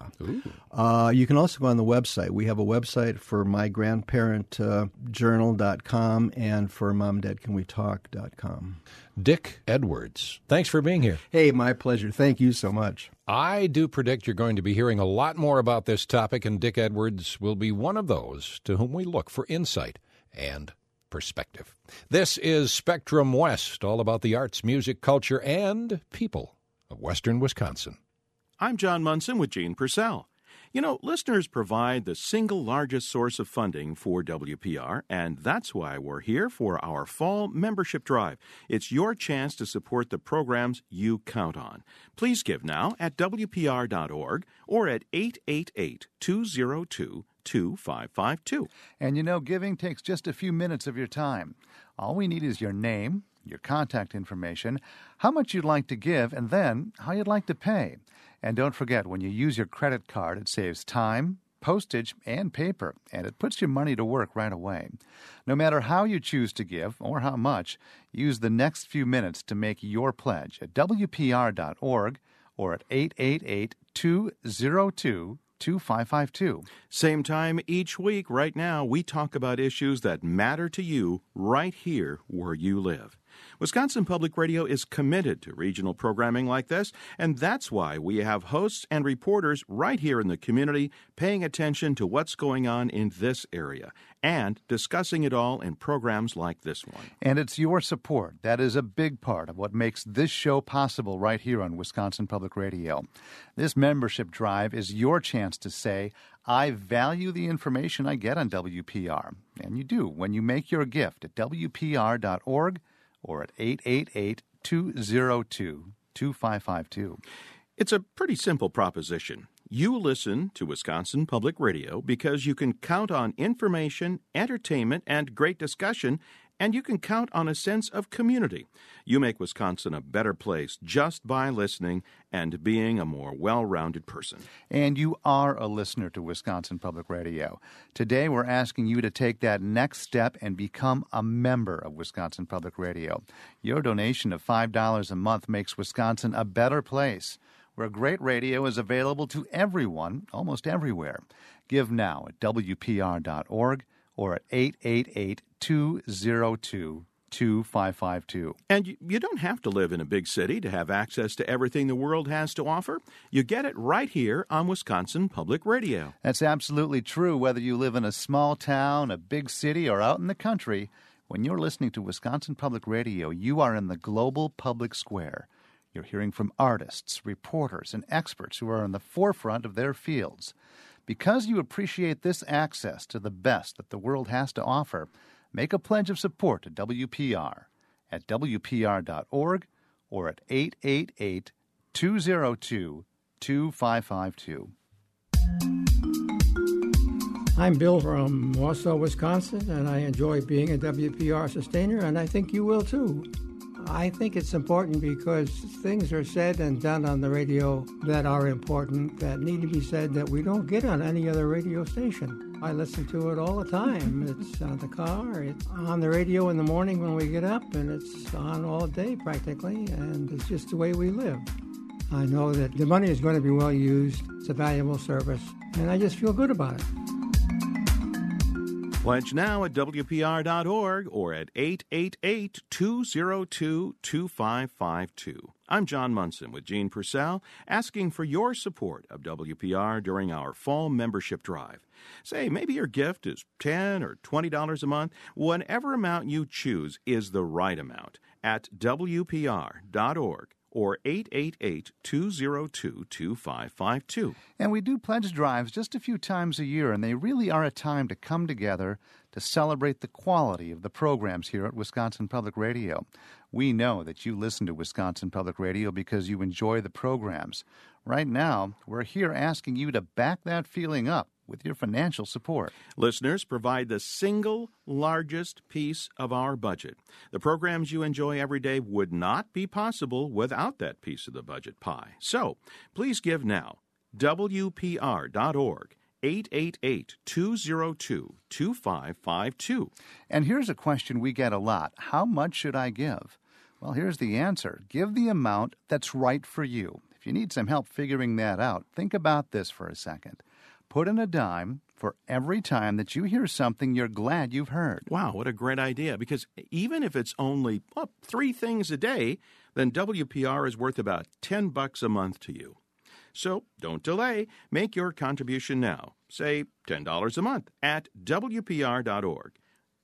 Uh, you can also go on the website. We have a website for my grandparent uh, journal dot com and for mom and dad can we talk dot com. Dick Edwards, thanks for being here. Hey, my pleasure. Thank you so much. I do predict you're going to be hearing a lot more about this topic, and Dick Edwards will be one of those to whom we look for insight and perspective. This is Spectrum West, all about the arts, music, culture, and people of Western Wisconsin. I'm John Munson with Gene Purcell. You know, listeners provide the single largest source of funding for W P R, and that's why we're here for our fall membership drive. It's your chance to support the programs you count on. Please give now at W P R dot org or at eight eight eight, two zero two, two five five two. And you know, giving takes just a few minutes of your time. All we need is your name, your contact information, how much you'd like to give, and then how you'd like to pay. And don't forget, when you use your credit card, it saves time, postage, and paper, and it puts your money to work right away. No matter how you choose to give or how much, use the next few minutes to make your pledge at W P R dot org or at eight eight eight, two zero two, two five five two. Same time each week. Right now, we talk about issues that matter to you right here where you live. Wisconsin Public Radio is committed to regional programming like this, and that's why we have hosts and reporters right here in the community paying attention to what's going on in this area and discussing it all in programs like this one. And it's your support that is a big part of what makes this show possible right here on Wisconsin Public Radio. This membership drive is your chance to say, I value the information I get on W P R. And you do when you make your gift at W P R dot org or at eight eight eight, two zero two, two five five two. It's a pretty simple proposition. You listen to Wisconsin Public Radio because you can count on information, entertainment, and great discussion, and you can count on a sense of community. You make Wisconsin a better place just by listening and being a more well-rounded person. And you are a listener to Wisconsin Public Radio. Today, we're asking you to take that next step and become a member of Wisconsin Public Radio. Your donation of five dollars a month makes Wisconsin a better place, where great radio is available to everyone, almost everywhere. Give now at W P R dot org or at eight eight eight, two zero two, two five five two. And you, you don't have to live in a big city to have access to everything the world has to offer. You get it right here on Wisconsin Public Radio. That's absolutely true, whether you live in a small town, a big city, or out in the country. When you're listening to Wisconsin Public Radio, you are in the global public square. You're hearing from artists, reporters, and experts who are on the forefront of their fields. Because you appreciate this access to the best that the world has to offer, make a pledge of support to W P R at W P R dot org or at eight eight eight, two zero two, two five five two. I'm Bill from Warsaw, Wisconsin, and I enjoy being a W P R sustainer, and I think you will too. I think it's important because things are said and done on the radio that are important, that need to be said, that we don't get on any other radio station. I listen to it all the time. It's on the car, it's on the radio in the morning when we get up, and it's on all day practically, and it's just the way we live. I know that the money is going to be well used. It's a valuable service, and I just feel good about it. Pledge now at W P R dot org or at eight eight eight, two zero two, two five five two. I'm John Munson with Gene Purcell, asking for your support of W P R during our fall membership drive. Say, maybe your gift is ten dollars or twenty dollars a month. Whatever amount you choose is the right amount at W P R dot org. or eight eight eight, two zero two, two five five two. And we do pledge drives just a few times a year, and they really are a time to come together to celebrate the quality of the programs here at Wisconsin Public Radio. We know that you listen to Wisconsin Public Radio because you enjoy the programs. Right now, we're here asking you to back that feeling up with your financial support. Listeners provide the single largest piece of our budget. The programs you enjoy every day would not be possible without that piece of the budget pie. So, please give now. W P R dot org, eight eight eight, two zero two, two five five two. And here's a question we get a lot. How much should I give? Well, here's the answer. Give the amount that's right for you. If you need some help figuring that out, think about this for a second. Put in a dime for every time that you hear something you're glad you've heard. Wow, what a great idea. Because even if it's only well, three things a day, then W P R is worth about ten bucks a month to you. So don't delay. Make your contribution now. Say ten dollars a month at W P R dot org.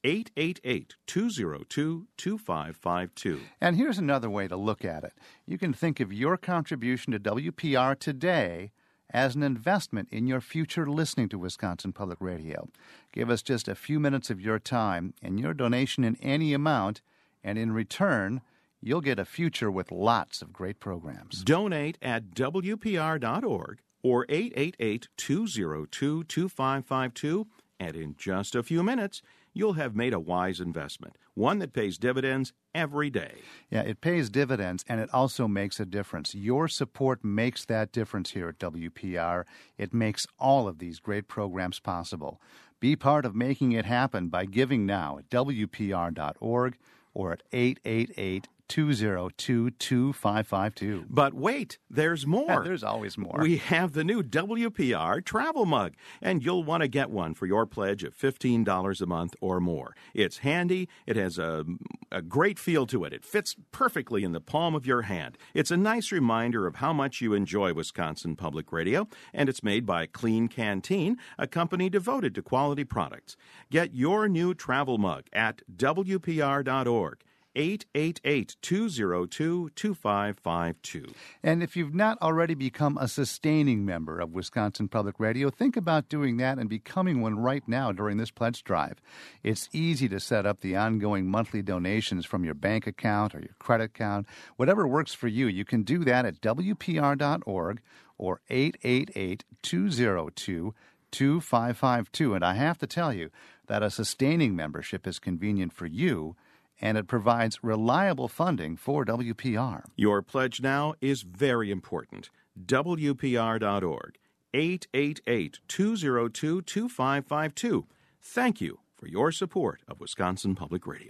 eight eight eight, two zero two, two five five two. And here's another way to look at it. You can think of your contribution to W P R today as an investment in your future listening to Wisconsin Public Radio. Give us just a few minutes of your time and your donation in any amount, and in return, you'll get a future with lots of great programs. Donate at W P R dot org or eight eight eight, two zero two, two five five two, and in just a few minutes, you'll have made a wise investment, one that pays dividends every day. Yeah, it pays dividends, and it also makes a difference. Your support makes that difference here at W P R. It makes all of these great programs possible. Be part of making it happen by giving now at W P R dot org or at eight eight eight, two zero two, two five five two. But wait, there's more. Yeah, there's always more. We have the new W P R travel mug, and you'll want to get one for your pledge of fifteen dollars a month or more. It's handy. It has a, a great feel to it. It fits perfectly in the palm of your hand. It's a nice reminder of how much you enjoy Wisconsin Public Radio, and it's made by Clean Canteen, a company devoted to quality products. Get your new travel mug at W P R dot org. eight eight eight, two zero two, two five five two. And if you've not already become a sustaining member of Wisconsin Public Radio, think about doing that and becoming one right now during this pledge drive. It's easy to set up the ongoing monthly donations from your bank account or your credit account. Whatever works for you, you can do that at W P R dot org or eight eight eight, two zero two, two five five two. And I have to tell you that a sustaining membership is convenient for you, and it provides reliable funding for W P R. Your pledge now is very important. W P R dot org, eight eight eight, two zero two, two five five two. Thank you for your support of Wisconsin Public Radio.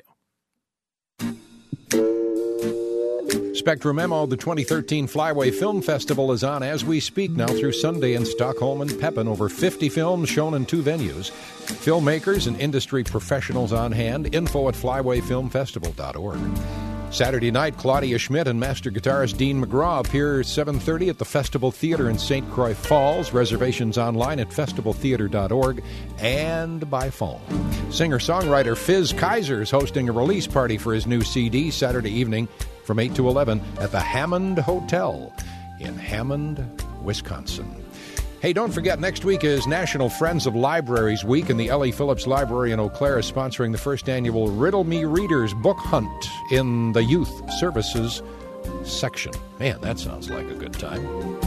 Spectrum Memo, the twenty thirteen Flyway Film Festival, is on as we speak now through Sunday in Stockholm and Pepin. Over fifty films shown in two venues. Filmmakers and industry professionals on hand. Info at flyway film festival dot org. Saturday night, Claudia Schmidt and master guitarist Dean McGraw appear seven thirty at the Festival Theater in Saint Croix Falls. Reservations online at festival theater dot org and by phone. Singer-songwriter Fizz Kaiser is hosting a release party for his new C D Saturday evening from eight to eleven at the Hammond Hotel in Hammond, Wisconsin. Hey, don't forget, next week is National Friends of Libraries Week, and the Ellie Phillips Library in Eau Claire is sponsoring the first annual Riddle Me Readers book hunt in the Youth Services section. Man, that sounds like a good time.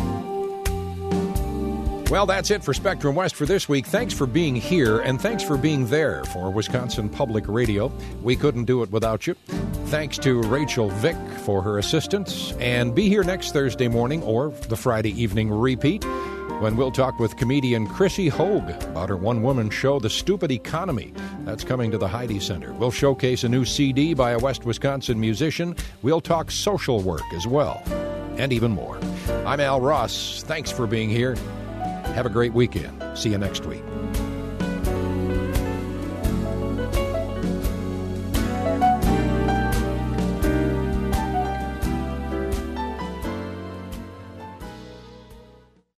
Well, that's it for Spectrum West for this week. Thanks for being here, and thanks for being there for Wisconsin Public Radio. We couldn't do it without you. Thanks to Rachel Vick for her assistance, and be here next Thursday morning or the Friday evening repeat, when we'll talk with comedian Chrissy Hogue about her one-woman show, The Stupid Economy. That's coming to the Heidi Center. We'll showcase a new C D by a West Wisconsin musician. We'll talk social work as well, and even more. I'm Al Ross. Thanks for being here. Have a great weekend. See you next week.